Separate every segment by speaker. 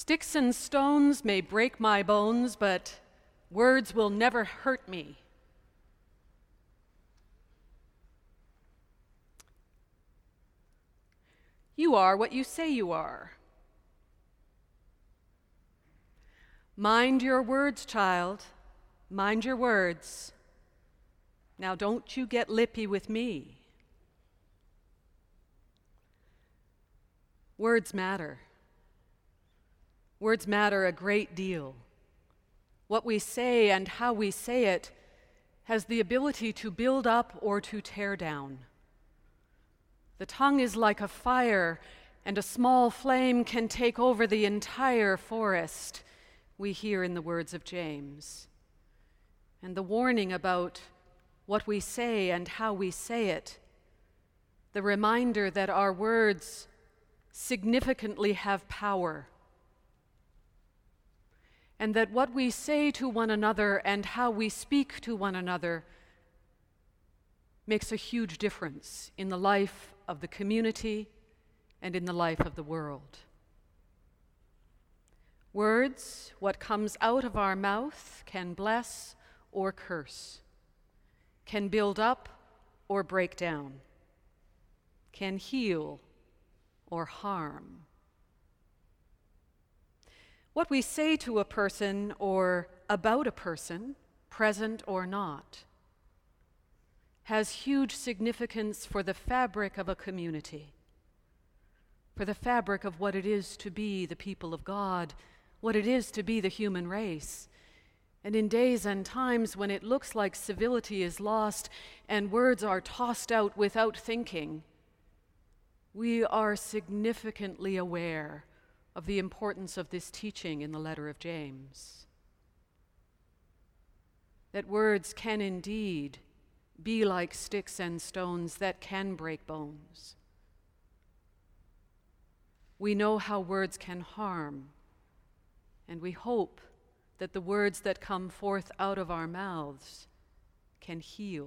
Speaker 1: Sticks and stones may break my bones, but words will never hurt me. You are what you say you are. Mind your words, child. Mind your words. Now don't you get lippy with me. Words matter. Words matter a great deal. What we say and how we say it has the ability to build up or to tear down. The tongue is like a fire, and a small flame can take over the entire forest, we hear in the words of James. And the warning about what we say and how we say it, the reminder that our words significantly have power, and that what we say to one another and how we speak to one another makes a huge difference in the life of the community and in the life of the world. Words, what comes out of our mouth, can bless or curse, can build up or break down, can heal or harm. What we say to a person or about a person, present or not, has huge significance for the fabric of a community, for the fabric of what it is to be the people of God, what it is to be the human race. And in days and times when it looks like civility is lost and words are tossed out without thinking, we are significantly aware of the importance of this teaching in the letter of James. That words can indeed be like sticks and stones that can break bones. We know how words can harm, and we hope that the words that come forth out of our mouths can heal.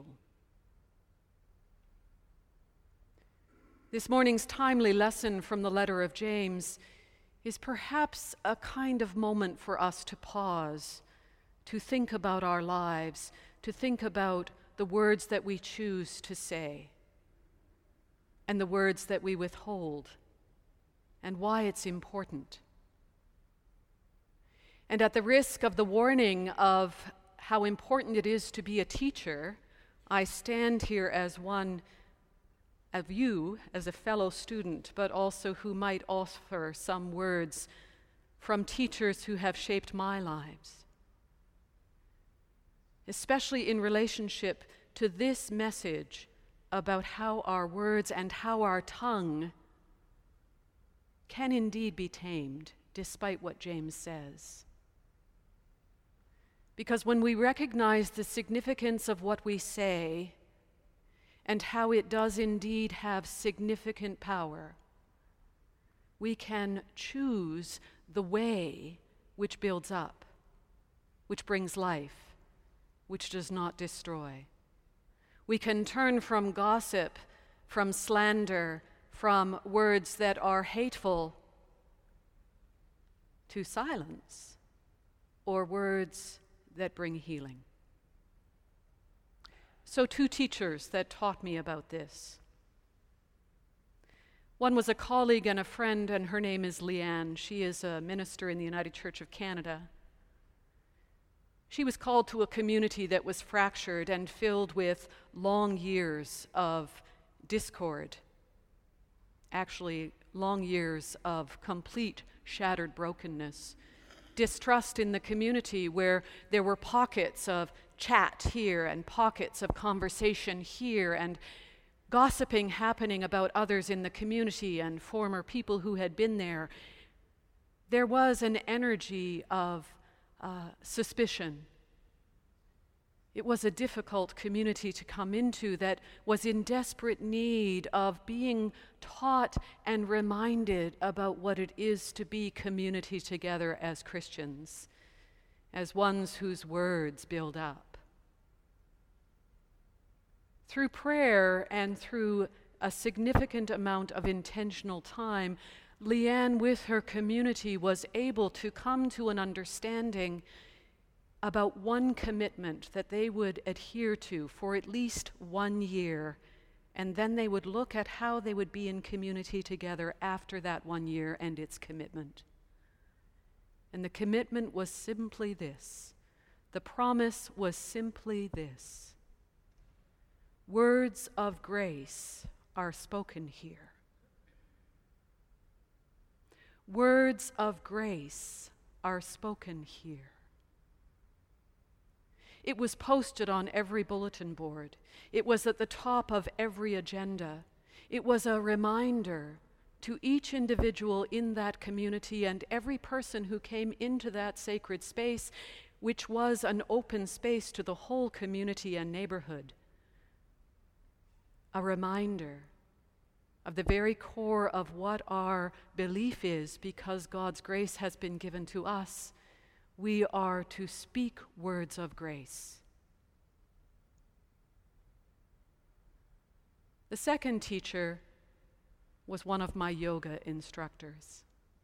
Speaker 1: This morning's timely lesson from the letter of James is perhaps a kind of moment for us to pause, to think about our lives, to think about the words that we choose to say, and the words that we withhold, and why it's important. And at the risk of the warning of how important it is to be a teacher, I stand here as one of you, as a fellow student, but also who might offer some words from teachers who have shaped my lives, especially in relationship to this message about how our words and how our tongue can indeed be tamed, despite what James says. Because when we recognize the significance of what we say and how it does indeed have significant power, we can choose the way which builds up, which brings life, which does not destroy. We can turn from gossip, from slander, from words that are hateful to silence, or words that bring healing. So 2 teachers that taught me about this. One was a colleague and a friend, and her name is Leanne. She is a minister in the United Church of Canada. She was called to a community that was fractured and filled with long years of discord. Actually, long years of complete shattered brokenness. Distrust in the community where there were pockets of chat here and pockets of conversation here and gossiping happening about others in the community and former people who had been there. There was an energy of suspicion. It was a difficult community to come into that was in desperate need of being taught and reminded about what it is to be community together as Christians, as ones whose words build up. Through prayer and through a significant amount of intentional time, Leanne, with her community, was able to come to an understanding about one commitment that they would adhere to for at least 1 year, and then they would look at how they would be in community together after that 1 year and its commitment. And the commitment was simply this. The promise was simply this. Words of grace are spoken here. Words of grace are spoken here. It was posted on every bulletin board. It was at the top of every agenda. It was a reminder to each individual in that community and every person who came into that sacred space, which was an open space to the whole community and neighborhood. A reminder of the very core of what our belief is, because God's grace has been given to us. We are to speak words of grace. The second teacher was one of my yoga instructors.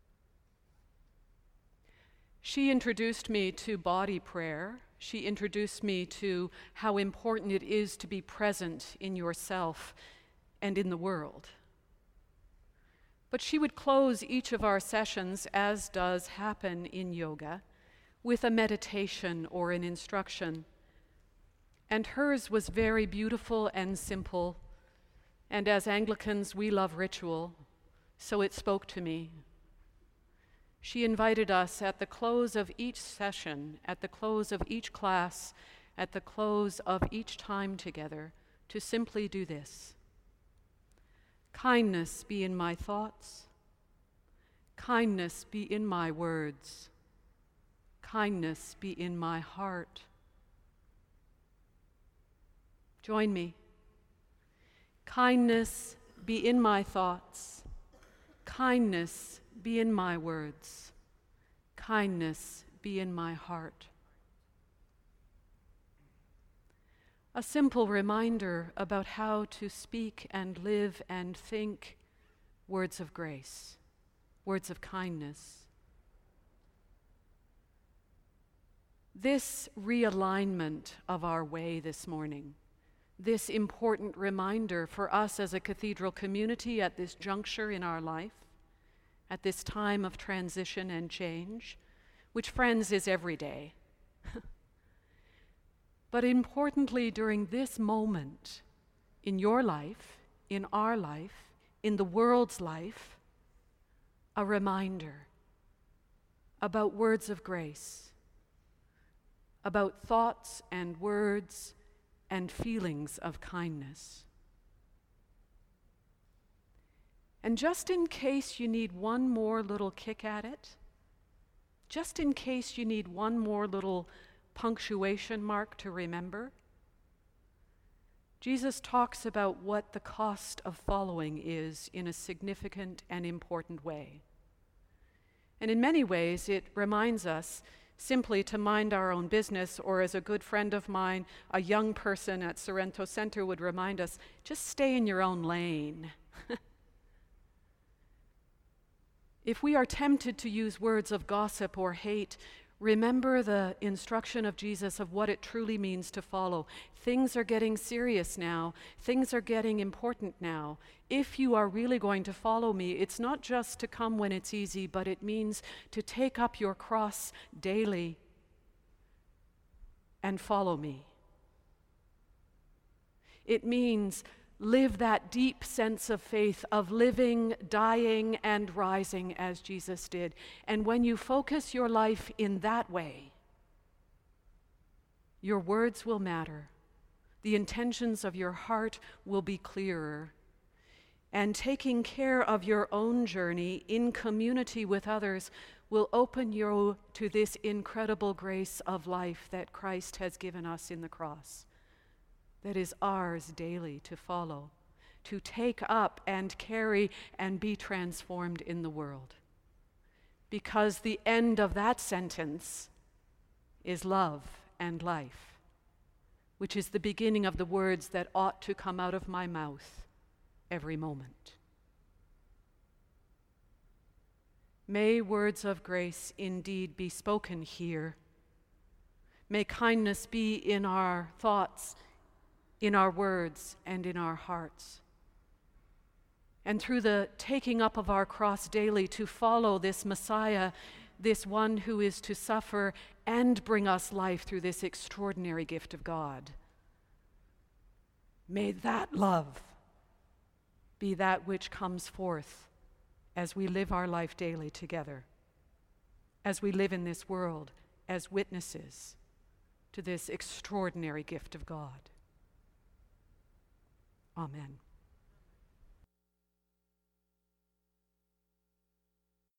Speaker 1: She introduced me to body prayer. She introduced me to how important it is to be present in yourself and in the world. But she would close each of our sessions, as does happen in yoga, with a meditation or an instruction. And hers was very beautiful and simple. And as Anglicans, we love ritual, so it spoke to me. She invited us at the close of each session, at the close of each class, at the close of each time together, to simply do this. Kindness be in my thoughts. Kindness be in my words. Kindness be in my heart. Join me. Kindness be in my thoughts. Kindness be in my words. Kindness be in my heart. A simple reminder about how to speak and live and think words of grace, words of kindness. This realignment of our way this morning, this important reminder for us as a cathedral community at this juncture in our life, at this time of transition and change, which, friends, is every day. But importantly, during this moment in your life, in our life, in the world's life, a reminder about words of grace, about thoughts and words and feelings of kindness. And just in case you need one more little kick at it, just in case you need one more little punctuation mark to remember, Jesus talks about what the cost of following is in a significant and important way. And in many ways, it reminds us simply to mind our own business, or as a good friend of mine, a young person at Sorrento Center would remind us, just stay in your own lane. If we are tempted to use words of gossip or hate, remember the instruction of Jesus of what it truly means to follow. Things are getting serious now. Things are getting important now. If you are really going to follow me, it's not just to come when it's easy, but it means to take up your cross daily and follow me. It means live that deep sense of faith of living, dying, and rising as Jesus did. And when you focus your life in that way, your words will matter. The intentions of your heart will be clearer. And taking care of your own journey in community with others will open you to this incredible grace of life that Christ has given us in the cross, that is ours daily to follow, to take up and carry and be transformed in the world. Because the end of that sentence is love and life, which is the beginning of the words that ought to come out of my mouth every moment. May words of grace indeed be spoken here. May kindness be in our thoughts, in our words, and in our hearts. And through the taking up of our cross daily to follow this Messiah, this one who is to suffer and bring us life through this extraordinary gift of God, may that love be that which comes forth as we live our life daily together, as we live in this world as witnesses to this extraordinary gift of God. Amen.